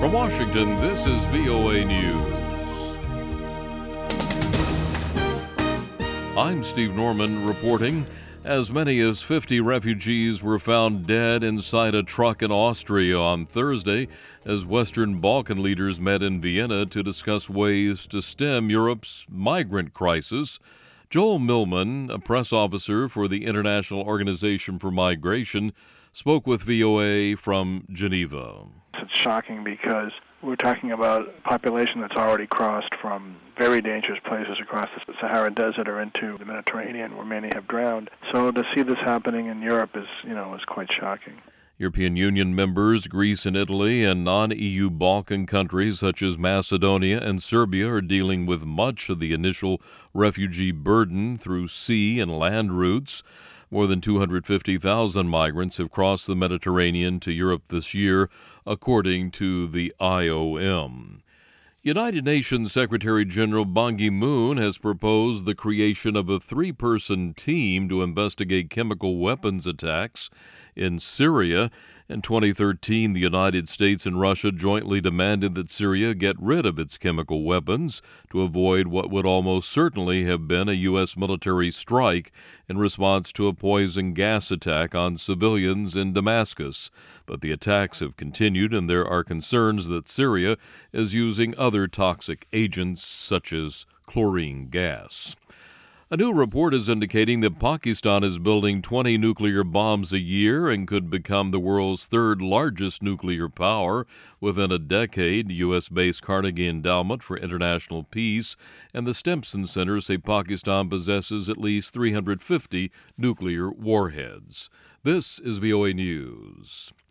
From Washington, this is VOA News. I'm Steve Norman reporting. As many as 50 refugees were found dead inside a truck in Austria on Thursday as Western Balkan leaders met in Vienna to discuss ways to stem Europe's migrant crisis. Joel Millman, a press officer for the International Organization for Migration, spoke with VOA from Geneva. It's shocking because we're talking about a population that's already crossed from very dangerous places across the Sahara Desert or into the Mediterranean, where many have drowned. So to see this happening in Europe is quite shocking. European Union members, Greece and Italy, and non-EU Balkan countries such as Macedonia and Serbia are dealing with much of the initial refugee burden through sea and land routes. More than 250,000 migrants have crossed the Mediterranean to Europe this year, according to the IOM. United Nations Secretary General Ban Ki-moon has proposed the creation of a three-person team to investigate chemical weapons attacks in Syria. In 2013, the United States and Russia jointly demanded that Syria get rid of its chemical weapons to avoid what would almost certainly have been a U.S. military strike in response to a poison gas attack on civilians in Damascus. But the attacks have continued, and there are concerns that Syria is using other toxic agents such as chlorine gas. A new report is indicating that Pakistan is building 20 nuclear bombs a year and could become the world's third largest nuclear power within a decade. U.S.-based Carnegie Endowment for International Peace and the Stimson Center say Pakistan possesses at least 350 nuclear warheads. This is VOA News.